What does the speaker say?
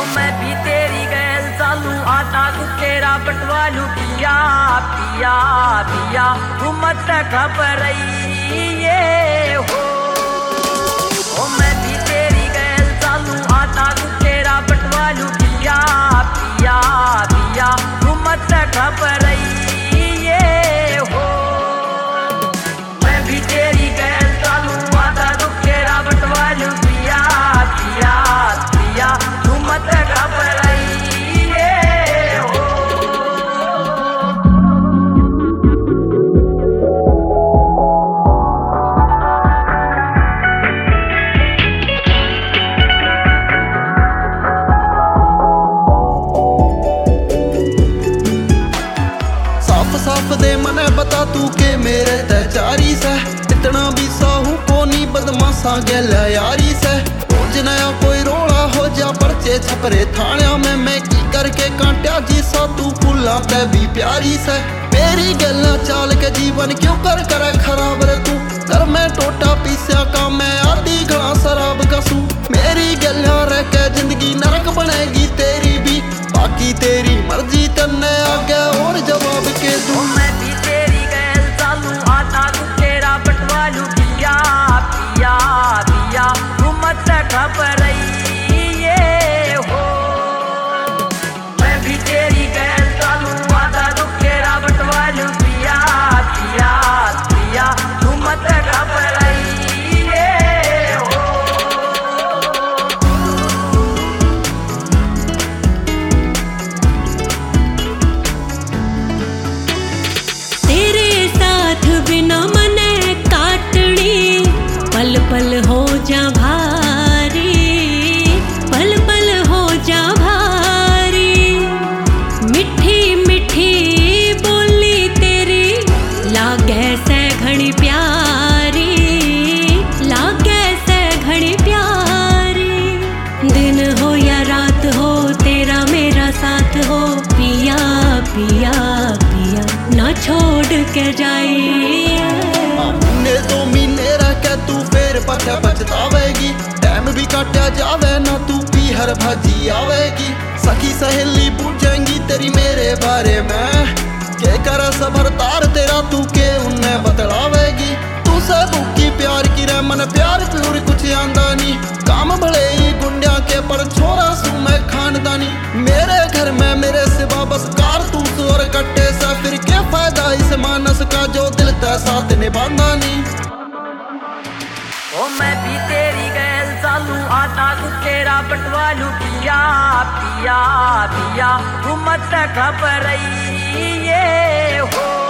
मैं भी तेरी गैल चालू आता तू तेरा पटवालू पिया पिया पिया तू मत घबराई ये हो। मैं भी तेरी गैल चालू आता तू तेरा पटवालू पिया पिया पिया तू मत घबराई ये हो। मैं भी तेरी गैल चालू आता तू तेरा पटवालू पिया पिया पिया तू मत घबराई ये हो। साफ दे मने बता तू के मेरे तैचारी से इतना भी साहू को नहीं बदमाशा गैल यारी से। रोज नया कोई रोड़ा हो जा पर्चे छपरे थाने में मैं की करके कांट्या जी सा तू फूला ते भी प्यारी से। मेरी गल्ला चाल के जीवन क्यों कर करे खराब रे तू कर मैं टोटा पीसा का मैं आधी घड़ा शराब कसू। मेरी गल्ला रह के जिंदगी नरक बनेगी तेरी भी बाकी तेरी मर्जी तन्ने आगे और जवाब के दूं। मैं भी तेरी गैल चालू आता तू तेरा पटवालू पिया पिया पिया तू मत घबराई ये हो। मैं भी तेरी गैल चालू आता तू तेरा पटवालू पिया पिया पिया तू मत घबराई ये हो। तेरे साथ बिना मने काटनी पल पल हो जा भारी पल पल हो जा भारी। मिठी मिठी बोली तेरी लागे से घड़ी प्यारी लागे से घड़ी प्यारी। दिन हो या रात हो तेरा मेरा साथ हो पिया पिया पिया ना छोड़ के जाइए। महीने दो महीने रह के तू फिर पछे पछतावेगी टाइम भी काटा जावे ना तू पीहर भाजी आवेगी। सखी सहेली पूछेंगी तेरी मेरे बारे में के कर सबर तार तेरा तू के उन्हें बतलावेगी। तू से भूखी प्यार की रे मन प्यार प्यूर कुछ आंदा नहीं काम भले ही गुंडिया के पर छोरा सू मैं खानदानी। मेरे घर में मेरे सिवा बस कारतूस और कट्टे सा फिर क्या फायदा इस मानस का जो दिल ते साथ निभांदा नहीं। मैं भी तेरी गैल चालू आता तू तेरा पटवालू पिया पिया पिया तू मत घबराई ये हो।